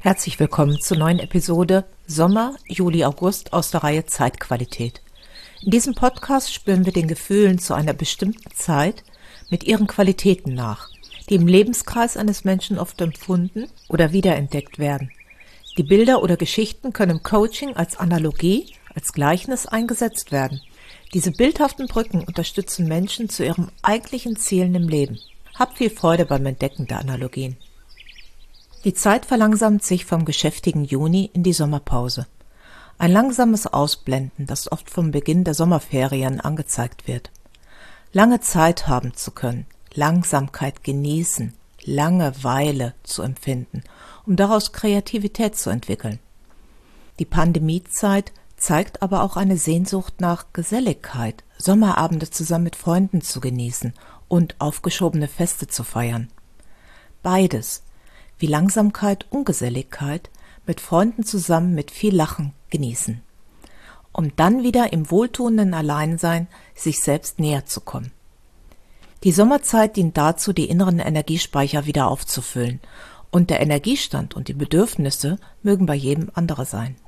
Herzlich willkommen zur neuen Episode Sommer, Juli, August aus der Reihe Zeitqualität. In diesem Podcast spüren wir den Gefühlen zu einer bestimmten Zeit mit ihren Qualitäten nach, die im Lebenskreis eines Menschen oft empfunden oder wiederentdeckt werden. Die Bilder oder Geschichten können im Coaching als Analogie, als Gleichnis eingesetzt werden. Diese bildhaften Brücken unterstützen Menschen zu ihren eigentlichen Zielen im Leben. Habt viel Freude beim Entdecken der Analogien. Die Zeit verlangsamt sich vom geschäftigen Juni in die Sommerpause. Ein langsames Ausblenden, das oft vom Beginn der Sommerferien angezeigt wird. Lange Zeit haben zu können, Langsamkeit genießen, Langeweile zu empfinden, um daraus Kreativität zu entwickeln. Die Pandemiezeit zeigt aber auch eine Sehnsucht nach Geselligkeit, Sommerabende zusammen mit Freunden zu genießen und aufgeschobene Feste zu feiern. Beides, wie Langsamkeit und Geselligkeit, mit Freunden zusammen mit viel Lachen genießen, um dann wieder im wohltuenden Alleinsein sich selbst näher zu kommen. Die Sommerzeit dient dazu, die inneren Energiespeicher wieder aufzufüllen, und der Energiestand und die Bedürfnisse mögen bei jedem andere sein.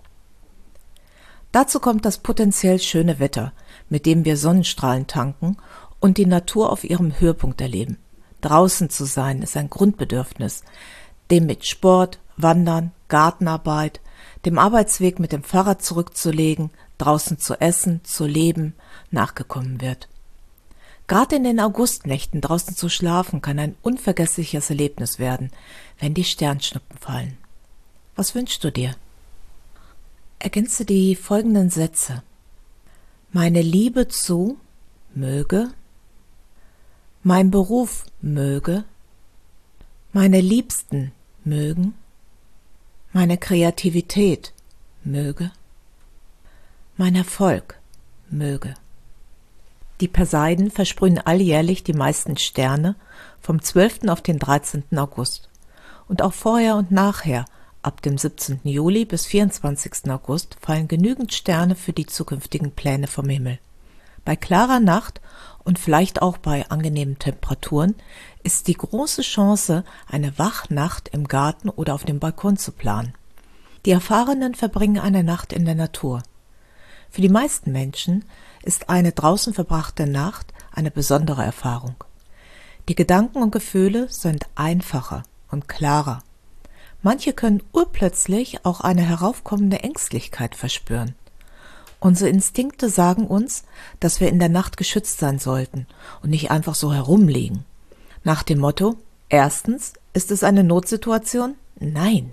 Dazu kommt das potenziell schöne Wetter, mit dem wir Sonnenstrahlen tanken und die Natur auf ihrem Höhepunkt erleben. Draußen zu sein ist ein Grundbedürfnis, dem mit Sport, Wandern, Gartenarbeit, dem Arbeitsweg mit dem Fahrrad zurückzulegen, draußen zu essen, zu leben, nachgekommen wird. Gerade in den Augustnächten draußen zu schlafen kann ein unvergessliches Erlebnis werden, wenn die Sternschnuppen fallen. Was wünschst du dir? Ergänze die folgenden Sätze. Meine Liebe zu möge, mein Beruf möge, meine Liebsten mögen, meine Kreativität möge, mein Erfolg möge. Die Perseiden versprühen alljährlich die meisten Sterne vom 12. auf den 13. August. Und auch vorher und nachher, ab dem 17. Juli bis 24. August, fallen genügend Sterne für die zukünftigen Pläne vom Himmel. Bei klarer Nacht und vielleicht auch bei angenehmen Temperaturen ist die große Chance, eine Wachnacht im Garten oder auf dem Balkon zu planen. Die Erfahrenen verbringen eine Nacht in der Natur. Für die meisten Menschen ist eine draußen verbrachte Nacht eine besondere Erfahrung. Die Gedanken und Gefühle sind einfacher und klarer. Manche können urplötzlich auch eine heraufkommende Ängstlichkeit verspüren. Unsere Instinkte sagen uns, dass wir in der Nacht geschützt sein sollten und nicht einfach so herumliegen. Nach dem Motto, erstens, ist es eine Notsituation? Nein.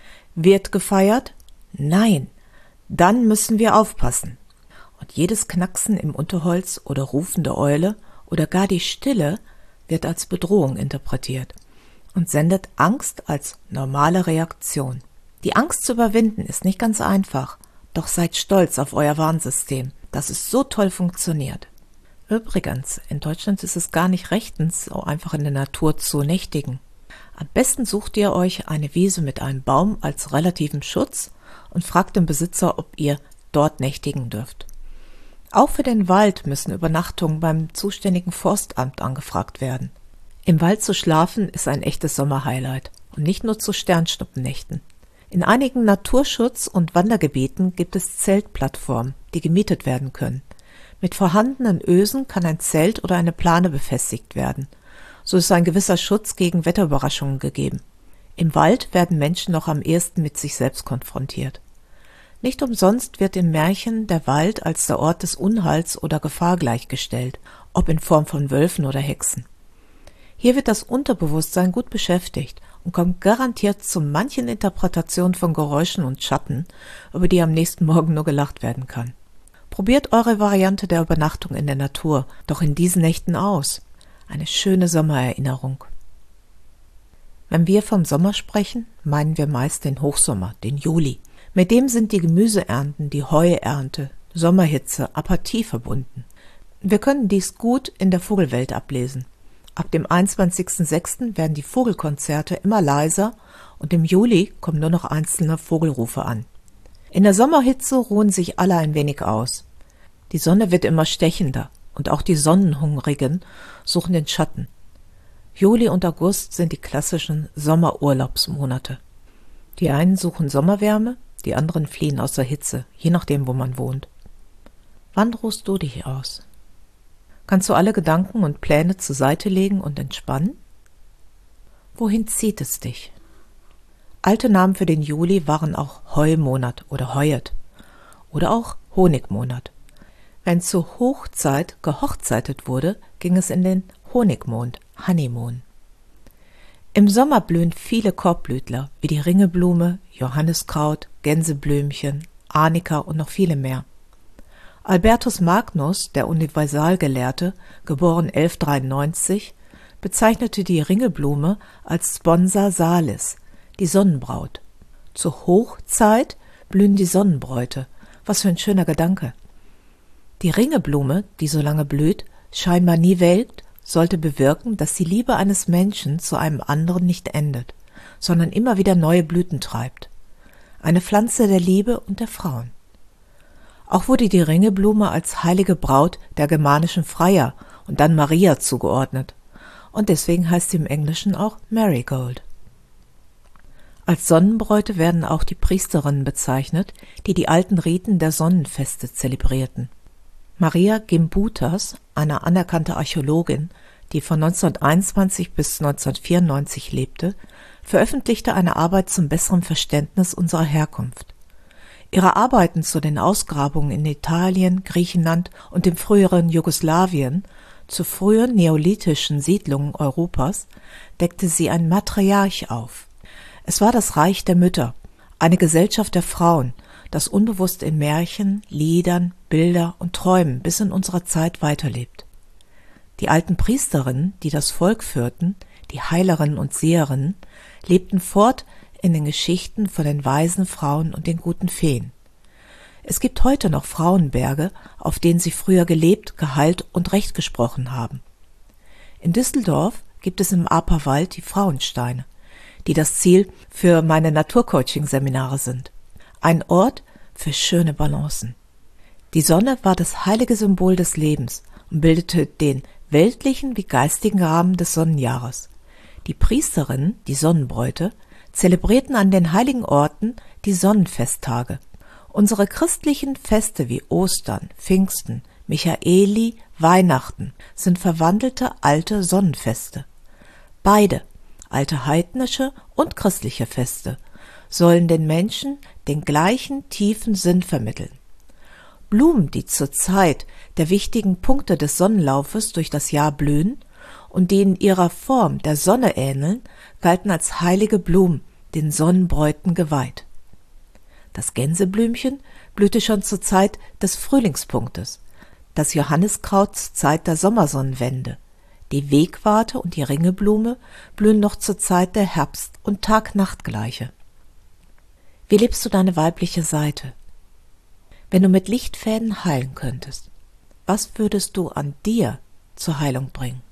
Wird gefeiert? Nein. Dann müssen wir aufpassen. Und jedes Knacksen im Unterholz oder rufende Eule oder gar die Stille wird als Bedrohung interpretiert und sendet Angst als normale Reaktion. Die Angst zu überwinden ist nicht ganz einfach. Doch seid stolz auf euer Warnsystem, dass es so toll funktioniert. Übrigens, in Deutschland ist es gar nicht rechtens, so einfach in der Natur zu nächtigen. Am besten sucht ihr euch eine Wiese mit einem Baum als relativen Schutz und fragt den Besitzer, ob ihr dort nächtigen dürft. Auch für den Wald müssen Übernachtungen beim zuständigen Forstamt angefragt werden. Im Wald zu schlafen ist ein echtes Sommerhighlight und nicht nur zu Sternschnuppennächten. In einigen Naturschutz- und Wandergebieten gibt es Zeltplattformen, die gemietet werden können. Mit vorhandenen Ösen kann ein Zelt oder eine Plane befestigt werden. So ist ein gewisser Schutz gegen Wetterüberraschungen gegeben. Im Wald werden Menschen noch am ehesten mit sich selbst konfrontiert. Nicht umsonst wird im Märchen der Wald als der Ort des Unheils oder Gefahr gleichgestellt, ob in Form von Wölfen oder Hexen. Hier wird das Unterbewusstsein gut beschäftigt und kommt garantiert zu manchen Interpretationen von Geräuschen und Schatten, über die am nächsten Morgen nur gelacht werden kann. Probiert eure Variante der Übernachtung in der Natur doch in diesen Nächten aus. Eine schöne Sommererinnerung. Wenn wir vom Sommer sprechen, meinen wir meist den Hochsommer, den Juli. Mit dem sind die Gemüseernten, die Heuernte, Sommerhitze, Apathie verbunden. Wir können dies gut in der Vogelwelt ablesen. Ab dem 21.06. werden die Vogelkonzerte immer leiser und im Juli kommen nur noch einzelne Vogelrufe an. In der Sommerhitze ruhen sich alle ein wenig aus. Die Sonne wird immer stechender und auch die Sonnenhungrigen suchen den Schatten. Juli und August sind die klassischen Sommerurlaubsmonate. Die einen suchen Sommerwärme, die anderen fliehen aus der Hitze, je nachdem, wo man wohnt. Wann ruhst du dich aus? Kannst du alle Gedanken und Pläne zur Seite legen und entspannen? Wohin zieht es dich? Alte Namen für den Juli waren auch Heumonat oder Heuet oder auch Honigmonat. Wenn zur Hochzeit gehochzeitet wurde, ging es in den Honigmond, Honeymoon. Im Sommer blühen viele Korbblütler, wie die Ringelblume, Johanniskraut, Gänseblümchen, Arnika und noch viele mehr. Albertus Magnus, der Universalgelehrte, geboren 1193, bezeichnete die Ringelblume als Sponsa salis, die Sonnenbraut. Zur Hochzeit blühen die Sonnenbräute. Was für ein schöner Gedanke. Die Ringelblume, die so lange blüht, scheinbar nie welkt, sollte bewirken, dass die Liebe eines Menschen zu einem anderen nicht endet, sondern immer wieder neue Blüten treibt. Eine Pflanze der Liebe und der Frauen. Auch wurde die Ringelblume als heilige Braut der germanischen Freier und dann Maria zugeordnet. Und deswegen heißt sie im Englischen auch Marigold. Als Sonnenbräute werden auch die Priesterinnen bezeichnet, die die alten Riten der Sonnenfeste zelebrierten. Maria Gimbutas, eine anerkannte Archäologin, die von 1921 bis 1994 lebte, veröffentlichte eine Arbeit zum besseren Verständnis unserer Herkunft. Ihre Arbeiten zu den Ausgrabungen in Italien, Griechenland und dem früheren Jugoslawien, zu frühen neolithischen Siedlungen Europas, deckte sie ein Matriarch auf. Es war das Reich der Mütter, eine Gesellschaft der Frauen, das unbewusst in Märchen, Liedern, Bilder und Träumen bis in unsere Zeit weiterlebt. Die alten Priesterinnen, die das Volk führten, die Heilerinnen und Seherinnen, lebten fort in den Geschichten von den weisen Frauen und den guten Feen. Es gibt heute noch Frauenberge, auf denen sie früher gelebt, geheilt und Recht gesprochen haben. In Düsseldorf gibt es im Aperwald die Frauensteine, die das Ziel für meine Naturcoaching-Seminare sind. Ein Ort für schöne Balancen. Die Sonne war das heilige Symbol des Lebens und bildete den weltlichen wie geistigen Rahmen des Sonnenjahres. Die Priesterinnen, die Sonnenbräute, zelebrierten an den heiligen Orten die Sonnenfesttage. Unsere christlichen Feste wie Ostern, Pfingsten, Michaeli, Weihnachten sind verwandelte alte Sonnenfeste. Beide, alte heidnische und christliche Feste, sollen den Menschen den gleichen tiefen Sinn vermitteln. Blumen, die zur Zeit der wichtigen Punkte des Sonnenlaufes durch das Jahr blühen und die in ihrer Form der Sonne ähneln, galten als heilige Blumen, den Sonnenbräuten geweiht. Das Gänseblümchen blühte schon zur Zeit des Frühlingspunktes, das Johanniskraut zur Zeit der Sommersonnenwende, die Wegwarte und die Ringelblume blühen noch zur Zeit der Herbst- und Tag-Nacht-Gleiche. Wie lebst du deine weibliche Seite? Wenn du mit Lichtfäden heilen könntest, was würdest du an dir zur Heilung bringen?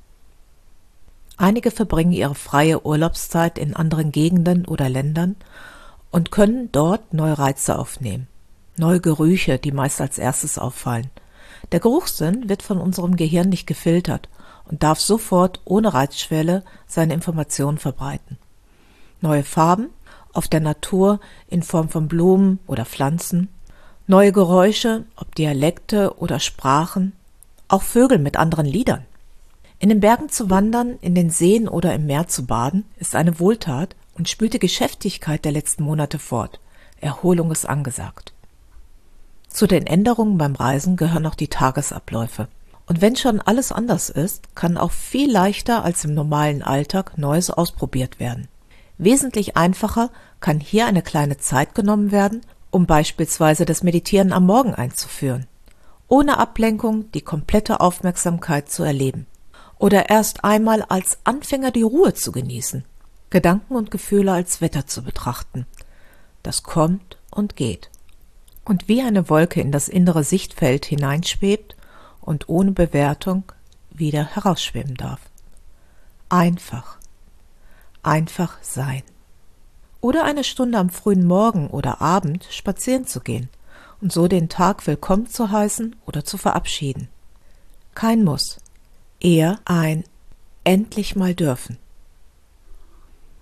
Einige verbringen ihre freie Urlaubszeit in anderen Gegenden oder Ländern und können dort neue Reize aufnehmen. Neue Gerüche, die meist als erstes auffallen. Der Geruchssinn wird von unserem Gehirn nicht gefiltert und darf sofort ohne Reizschwelle seine Informationen verbreiten. Neue Farben auf der Natur in Form von Blumen oder Pflanzen, neue Geräusche, ob Dialekte oder Sprachen, auch Vögel mit anderen Liedern. In den Bergen zu wandern, in den Seen oder im Meer zu baden, ist eine Wohltat und spült die Geschäftigkeit der letzten Monate fort. Erholung ist angesagt. Zu den Änderungen beim Reisen gehören auch die Tagesabläufe. Und wenn schon alles anders ist, kann auch viel leichter als im normalen Alltag Neues ausprobiert werden. Wesentlich einfacher kann hier eine kleine Zeit genommen werden, um beispielsweise das Meditieren am Morgen einzuführen, ohne Ablenkung die komplette Aufmerksamkeit zu erleben. Oder erst einmal als Anfänger die Ruhe zu genießen, Gedanken und Gefühle als Wetter zu betrachten. Das kommt und geht. Und wie eine Wolke in das innere Sichtfeld hineinschwebt und ohne Bewertung wieder herausschweben darf. Einfach. Einfach sein. Oder eine Stunde am frühen Morgen oder Abend spazieren zu gehen und so den Tag willkommen zu heißen oder zu verabschieden. Kein Muss, eher ein endlich mal dürfen.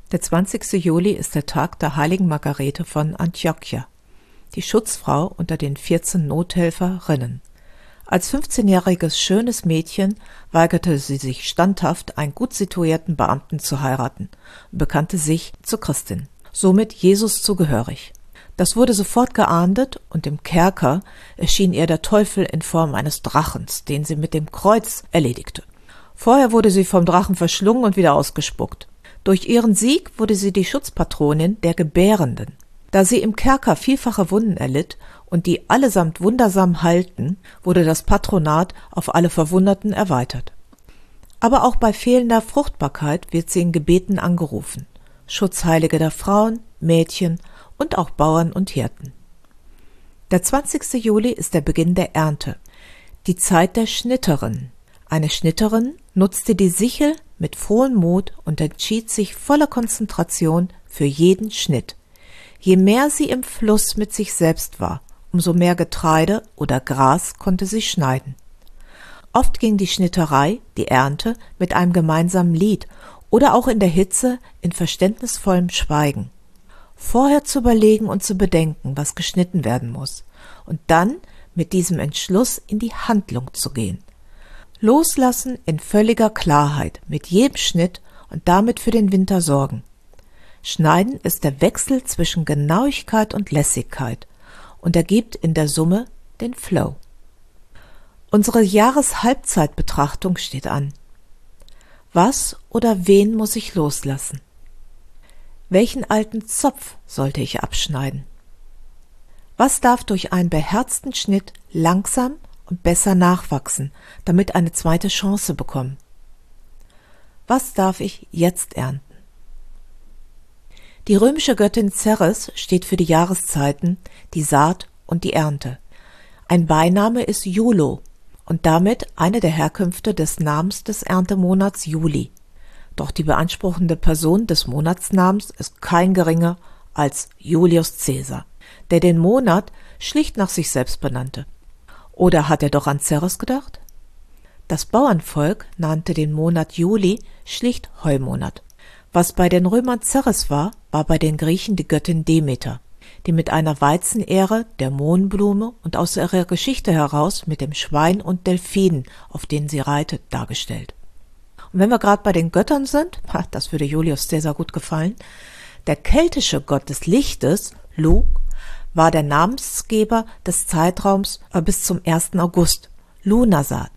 Der 20. Juli ist der Tag der heiligen Margarete von Antiochia, die Schutzfrau unter den 14 Nothelferinnen. Als 15-jähriges schönes Mädchen weigerte sie sich standhaft, einen gut situierten Beamten zu heiraten und bekannte sich zur Christin, somit Jesus zugehörig. Das wurde sofort geahndet und im Kerker erschien ihr der Teufel in Form eines Drachens, den sie mit dem Kreuz erledigte. Vorher wurde sie vom Drachen verschlungen und wieder ausgespuckt. Durch ihren Sieg wurde sie die Schutzpatronin der Gebärenden. Da sie im Kerker vielfache Wunden erlitt und die allesamt wundersam heilten, wurde das Patronat auf alle Verwundeten erweitert. Aber auch bei fehlender Fruchtbarkeit wird sie in Gebeten angerufen. Schutzheilige der Frauen, Mädchen und auch Bauern und Hirten. Der 20. Juli ist der Beginn der Ernte, die Zeit der Schnitterin. Eine Schnitterin nutzte die Sichel mit frohem Mut und entschied sich voller Konzentration für jeden Schnitt. Je mehr sie im Fluss mit sich selbst war, umso mehr Getreide oder Gras konnte sie schneiden. Oft ging die Schnitterei, die Ernte, mit einem gemeinsamen Lied oder auch in der Hitze in verständnisvollem Schweigen. Vorher zu überlegen und zu bedenken, was geschnitten werden muss, und dann mit diesem Entschluss in die Handlung zu gehen. Loslassen in völliger Klarheit mit jedem Schnitt und damit für den Winter sorgen. Schneiden ist der Wechsel zwischen Genauigkeit und Lässigkeit und ergibt in der Summe den Flow. Unsere Jahreshalbzeitbetrachtung steht an. Was oder wen muss ich loslassen? Welchen alten Zopf sollte ich abschneiden? Was darf durch einen beherzten Schnitt langsam und besser nachwachsen, damit eine zweite Chance bekommen? Was darf ich jetzt ernten? Die römische Göttin Ceres steht für die Jahreszeiten, die Saat und die Ernte. Ein Beiname ist Julo und damit eine der Herkünfte des Namens des Erntemonats Juli. Doch die beanspruchende Person des Monatsnamens ist kein geringer als Julius Caesar, der den Monat schlicht nach sich selbst benannte. Oder hat er doch an Ceres gedacht? Das Bauernvolk nannte den Monat Juli schlicht Heumonat. Was bei den Römern Ceres war, war bei den Griechen die Göttin Demeter, die mit einer Weizenähre, der Mohnblume und aus ihrer Geschichte heraus mit dem Schwein und Delfinen, auf denen sie reitet, dargestellt. Und wenn wir gerade bei den Göttern sind, das würde Julius Caesar gut gefallen, der keltische Gott des Lichtes, Lu, war der Namensgeber des Zeitraums bis zum 1. August, Lughnasadh.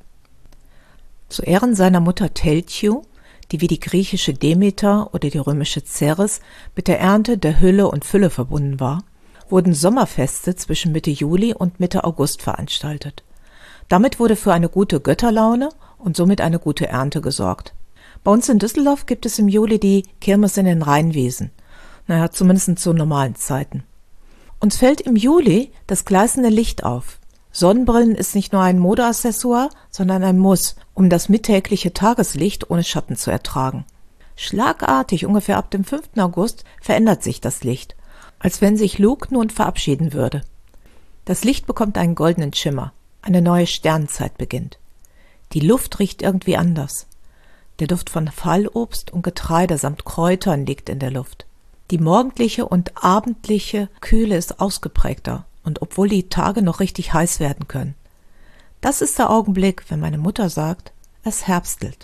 Zu Ehren seiner Mutter Teltju, die wie die griechische Demeter oder die römische Ceres mit der Ernte der Hülle und Fülle verbunden war, wurden Sommerfeste zwischen Mitte Juli und Mitte August veranstaltet. Damit wurde für eine gute Götterlaune und somit eine gute Ernte gesorgt. Bei uns in Düsseldorf gibt es im Juli die Kirmes in den Rheinwiesen. Zumindest zu normalen Zeiten. Uns fällt im Juli das gleißende Licht auf. Sonnenbrillen ist nicht nur ein Modeaccessoire, sondern ein Muss, um das mittägliche Tageslicht ohne Schatten zu ertragen. Schlagartig, ungefähr ab dem 5. August, verändert sich das Licht, als wenn sich Luke nun verabschieden würde. Das Licht bekommt einen goldenen Schimmer, eine neue Sternenzeit beginnt. Die Luft riecht irgendwie anders. Der Duft von Fallobst und Getreide samt Kräutern liegt in der Luft. Die morgendliche und abendliche Kühle ist ausgeprägter, und obwohl die Tage noch richtig heiß werden können. Das ist der Augenblick, wenn meine Mutter sagt, es herbstelt.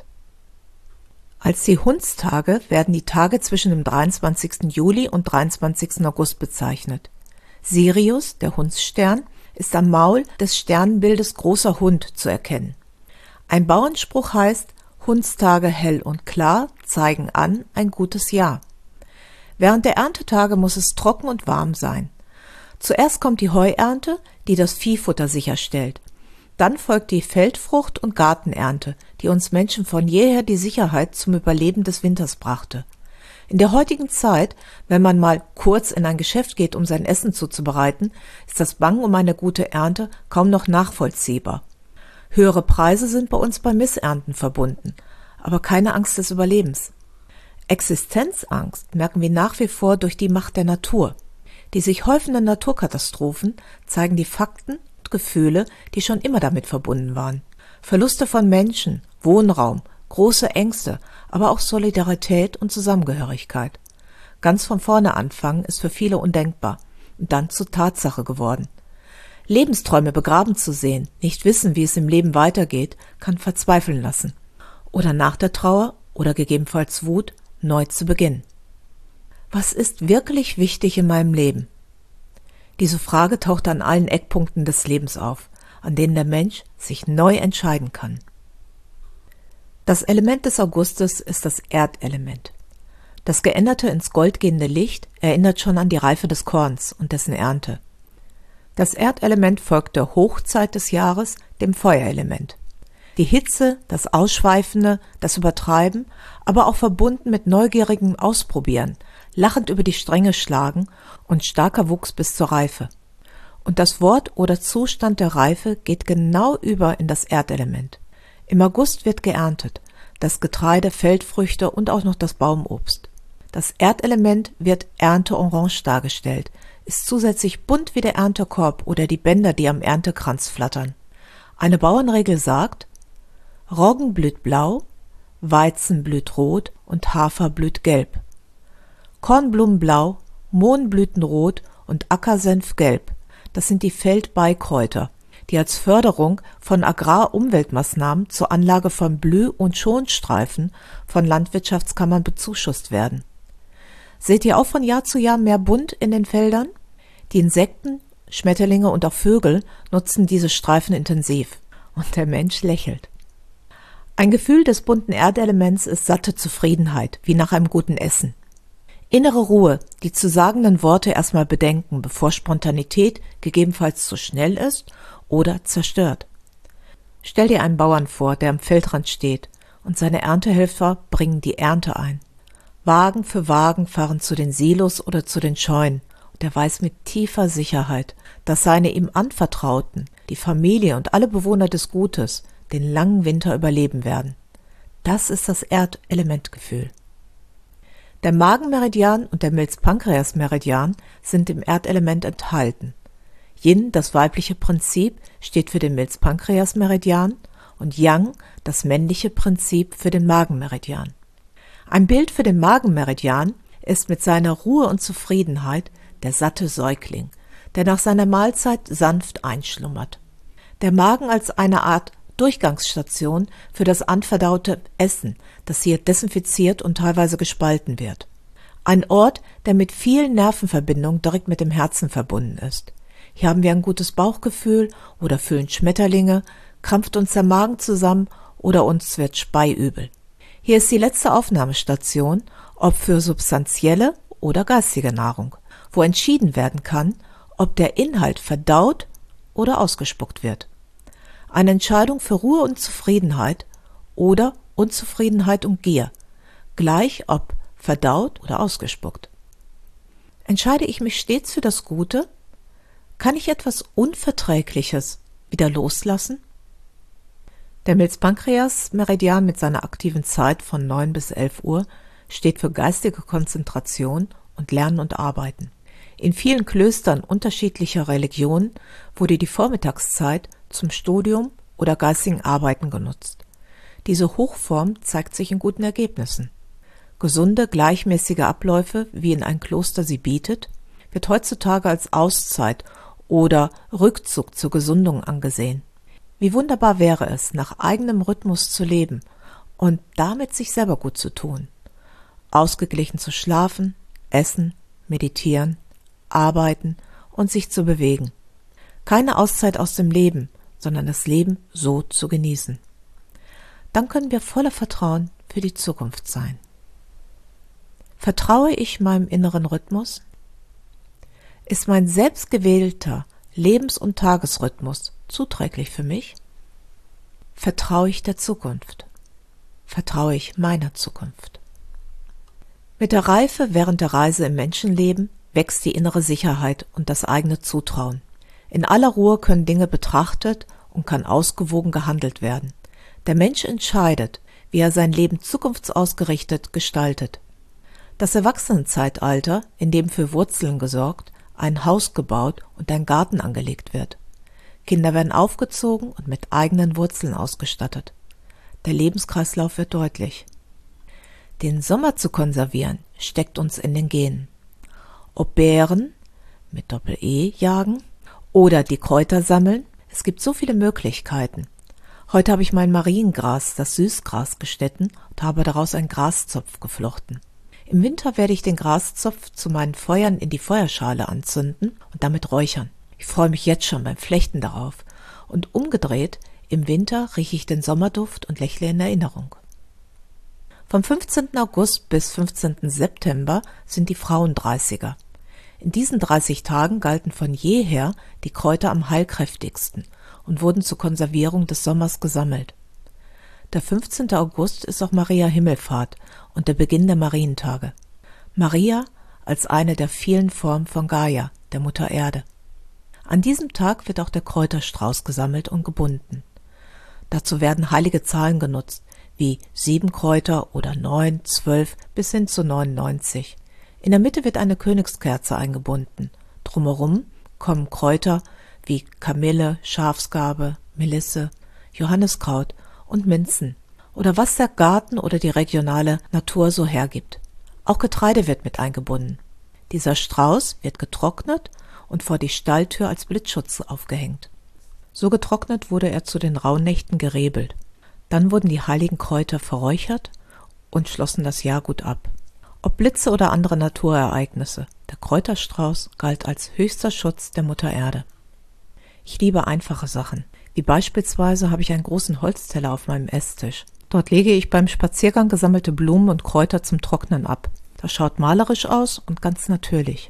Als die Hundstage werden die Tage zwischen dem 23. Juli und 23. August bezeichnet. Sirius, der Hundsstern, ist am Maul des Sternbildes großer Hund zu erkennen. Ein Bauernspruch heißt, Hundstage hell und klar zeigen an ein gutes Jahr. Während der Erntetage muss es trocken und warm sein. Zuerst kommt die Heuernte, die das Viehfutter sicherstellt. Dann folgt die Feldfrucht- und Gartenernte, die uns Menschen von jeher die Sicherheit zum Überleben des Winters brachte. In der heutigen Zeit, wenn man mal kurz in ein Geschäft geht, um sein Essen zuzubereiten, ist das Bangen um eine gute Ernte kaum noch nachvollziehbar. Höhere Preise sind bei uns bei Missernten verbunden, aber keine Angst des Überlebens. Existenzangst merken wir nach wie vor durch die Macht der Natur. Die sich häufenden Naturkatastrophen zeigen die Fakten und Gefühle, die schon immer damit verbunden waren. Verluste von Menschen, Wohnraum, große Ängste, aber auch Solidarität und Zusammengehörigkeit. Ganz von vorne anfangen ist für viele undenkbar und dann zur Tatsache geworden. Lebensträume begraben zu sehen, nicht wissen, wie es im Leben weitergeht, kann verzweifeln lassen. Oder nach der Trauer oder gegebenenfalls Wut neu zu beginnen. Was ist wirklich wichtig in meinem Leben? Diese Frage taucht an allen Eckpunkten des Lebens auf, an denen der Mensch sich neu entscheiden kann. Das Element des Augustes ist das Erdelement. Das geänderte ins Gold gehende Licht erinnert schon an die Reife des Korns und dessen Ernte. Das Erdelement folgt der Hochzeit des Jahres, dem Feuerelement. Die Hitze, das Ausschweifende, das Übertreiben, aber auch verbunden mit neugierigem Ausprobieren, lachend über die Stränge schlagen und starker Wuchs bis zur Reife. Und das Wort oder Zustand der Reife geht genau über in das Erdelement. Im August wird geerntet, das Getreide, Feldfrüchte und auch noch das Baumobst. Das Erdelement wird ernteorange dargestellt, ist zusätzlich bunt wie der Erntekorb oder die Bänder, die am Erntekranz flattern. Eine Bauernregel sagt: Roggen blüht blau, Weizen blüht rot und Hafer blüht gelb. Kornblumen blau, Mohnblüten rot und Ackersenf gelb. Das sind die Feldbeikräuter, die als Förderung von Agrarumweltmaßnahmen zur Anlage von Blüh- und Schonstreifen von Landwirtschaftskammern bezuschusst werden. Seht ihr auch von Jahr zu Jahr mehr bunt in den Feldern? Die Insekten, Schmetterlinge und auch Vögel nutzen diese Streifen intensiv. Und der Mensch lächelt. Ein Gefühl des bunten Erdelements ist satte Zufriedenheit, wie nach einem guten Essen. Innere Ruhe, die zu sagenden Worte erstmal bedenken, bevor Spontanität gegebenenfalls zu schnell ist oder zerstört. Stell dir einen Bauern vor, der am Feldrand steht, und seine Erntehelfer bringen die Ernte ein. Wagen für Wagen fahren zu den Silos oder zu den Scheunen, und er weiß mit tiefer Sicherheit, dass seine ihm Anvertrauten, die Familie und alle Bewohner des Gutes, den langen Winter überleben werden. Das ist das Erdelementgefühl. Der Magenmeridian und der Milz-Pankreas-Meridian sind im Erdelement enthalten. Yin, das weibliche Prinzip, steht für den Milz-Pankreas-Meridian und Yang, das männliche Prinzip, für den Magenmeridian. Ein Bild für den Magenmeridian ist mit seiner Ruhe und Zufriedenheit der satte Säugling, der nach seiner Mahlzeit sanft einschlummert. Der Magen als eine Art Durchgangsstation für das anverdaute Essen, das hier desinfiziert und teilweise gespalten wird. Ein Ort, der mit vielen Nervenverbindungen direkt mit dem Herzen verbunden ist. Hier haben wir ein gutes Bauchgefühl oder fühlen Schmetterlinge, krampft uns der Magen zusammen oder uns wird speiübel. Hier ist die letzte Aufnahmestation, ob für substanzielle oder geistige Nahrung, wo entschieden werden kann, ob der Inhalt verdaut oder ausgespuckt wird. Eine Entscheidung für Ruhe und Zufriedenheit oder Unzufriedenheit und Gier, gleich ob verdaut oder ausgespuckt. Entscheide ich mich stets für das Gute? Kann ich etwas Unverträgliches wieder loslassen? Der Milz-Pankreas-Meridian mit seiner aktiven Zeit von 9 bis 11 Uhr steht für geistige Konzentration und Lernen und Arbeiten. In vielen Klöstern unterschiedlicher Religionen wurde die Vormittagszeit zum Studium oder geistigen Arbeiten genutzt. Diese Hochform zeigt sich in guten Ergebnissen. Gesunde, gleichmäßige Abläufe, wie in ein Kloster sie bietet, wird heutzutage als Auszeit oder Rückzug zur Gesundung angesehen. Wie wunderbar wäre es, nach eigenem Rhythmus zu leben und damit sich selber gut zu tun. Ausgeglichen zu schlafen, essen, meditieren, arbeiten und sich zu bewegen. Keine Auszeit aus dem Leben, sondern das Leben so zu genießen. Dann können wir voller Vertrauen für die Zukunft sein. Vertraue ich meinem inneren Rhythmus? Ist mein selbstgewählter Lebens- und Tagesrhythmus zuträglich für mich? Vertraue ich der Zukunft? Vertraue ich meiner Zukunft? Mit der Reife während der Reise im Menschenleben wächst die innere Sicherheit und das eigene Zutrauen. In aller Ruhe können Dinge betrachtet und kann ausgewogen gehandelt werden. Der Mensch entscheidet, wie er sein Leben zukunftsausgerichtet gestaltet. Das Erwachsenenzeitalter, in dem für Wurzeln gesorgt, ein Haus gebaut und ein Garten angelegt wird. Kinder werden aufgezogen und mit eigenen Wurzeln ausgestattet. Der Lebenskreislauf wird deutlich. Den Sommer zu konservieren, steckt uns in den Genen. Ob Beeren mit Doppel-E jagen oder die Kräuter sammeln, es gibt so viele Möglichkeiten. Heute habe ich mein Mariengras, das Süßgras, geschnitten und habe daraus einen Graszopf geflochten. Im Winter werde ich den Graszopf zu meinen Feuern in die Feuerschale anzünden und damit räuchern. Ich freue mich jetzt schon beim Flechten darauf. Und umgedreht, im Winter rieche ich den Sommerduft und lächle in Erinnerung. Vom 15. August bis 15. September sind die Frauendreißiger. In diesen 30 Tagen galten von jeher die Kräuter am heilkräftigsten und wurden zur Konservierung des Sommers gesammelt. Der 15. August ist auch Maria Himmelfahrt und der Beginn der Marientage. Maria als eine der vielen Formen von Gaia, der Mutter Erde. An diesem Tag wird auch der Kräuterstrauß gesammelt und gebunden. Dazu werden heilige Zahlen genutzt, wie 7 Kräuter oder 9, 12 bis hin zu 99. In der Mitte wird eine Königskerze eingebunden. Drumherum kommen Kräuter wie Kamille, Schafsgarbe, Melisse, Johanniskraut und Minzen oder was der Garten oder die regionale Natur so hergibt. Auch Getreide wird mit eingebunden. Dieser Strauß wird getrocknet und vor die Stalltür als Blitzschutz aufgehängt. So getrocknet wurde er zu den Rauhnächten gerebelt. Dann wurden die heiligen Kräuter verräuchert und schlossen das Jahr gut ab. Ob Blitze oder andere Naturereignisse, der Kräuterstrauß galt als höchster Schutz der Mutter Erde. Ich liebe einfache Sachen, wie beispielsweise habe ich einen großen Holzteller auf meinem Esstisch. Dort lege ich beim Spaziergang gesammelte Blumen und Kräuter zum Trocknen ab. Das schaut malerisch aus und ganz natürlich.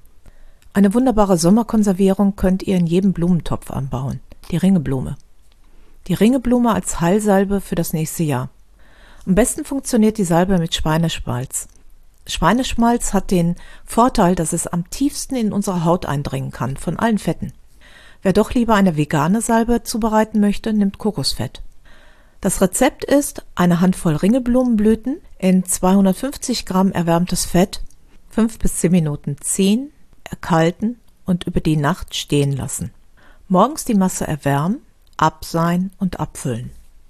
Eine wunderbare Sommerkonservierung könnt ihr in jedem Blumentopf anbauen, die Ringeblume. Die Ringeblume als Heilsalbe für das nächste Jahr. Am besten funktioniert die Salbe mit Schweineschmalz. Schweineschmalz hat den Vorteil, dass es am tiefsten in unsere Haut eindringen kann, von allen Fetten. Wer doch lieber eine vegane Salbe zubereiten möchte, nimmt Kokosfett. Das Rezept ist eine Handvoll Ringelblumenblüten in 250 Gramm erwärmtes Fett, 5 bis 10 Minuten ziehen, erkalten und über die Nacht stehen lassen. Morgens die Masse erwärmen, abseihen und abfüllen.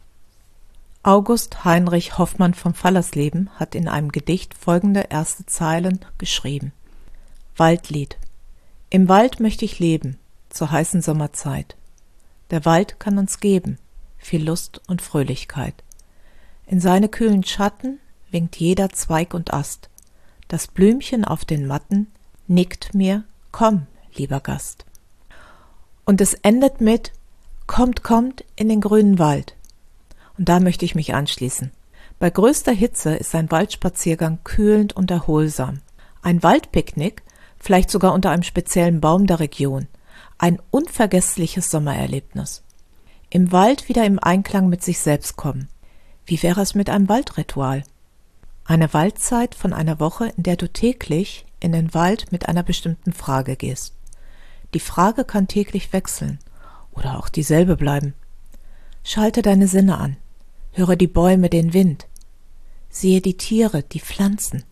August Heinrich Hoffmann vom Fallersleben hat in einem Gedicht folgende erste Zeilen geschrieben. Waldlied. Im Wald möchte ich leben, zur heißen Sommerzeit. Der Wald kann uns geben, viel Lust und Fröhlichkeit. In seine kühlen Schatten winkt jeder Zweig und Ast. Das Blümchen auf den Matten nickt mir, komm, lieber Gast. Und es endet mit, kommt, kommt in den grünen Wald. Und da möchte ich mich anschließen. Bei größter Hitze ist ein Waldspaziergang kühlend und erholsam. Ein Waldpicknick, vielleicht sogar unter einem speziellen Baum der Region. Ein unvergessliches Sommererlebnis. Im Wald wieder im Einklang mit sich selbst kommen. Wie wäre es mit einem Waldritual? Eine Waldzeit von einer Woche, in der du täglich in den Wald mit einer bestimmten Frage gehst. Die Frage kann täglich wechseln oder auch dieselbe bleiben. Schalte deine Sinne an. Höre die Bäume, den Wind. Siehe die Tiere, die Pflanzen.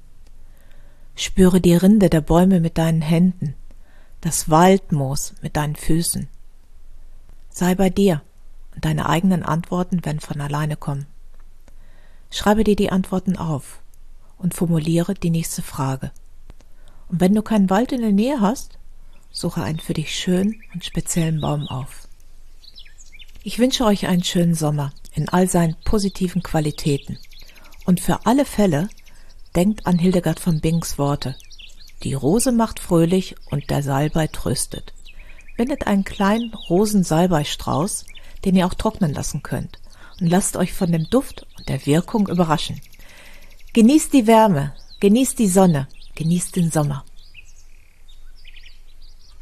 Spüre die Rinde der Bäume mit deinen Händen, das Waldmoos mit deinen Füßen. Sei bei dir und deine eigenen Antworten werden von alleine kommen. Schreibe dir die Antworten auf und formuliere die nächste Frage. Und wenn du keinen Wald in der Nähe hast, suche einen für dich schönen und speziellen Baum auf. Ich wünsche euch einen schönen Sommer in all seinen positiven Qualitäten. Und für alle Fälle denkt an Hildegard von Bings Worte. Die Rose macht fröhlich und der Salbei tröstet. Bindet einen kleinen Rosensalbeistrauß, den ihr auch trocknen lassen könnt. Und lasst euch von dem Duft und der Wirkung überraschen. Genießt die Wärme, genießt die Sonne, genießt den Sommer.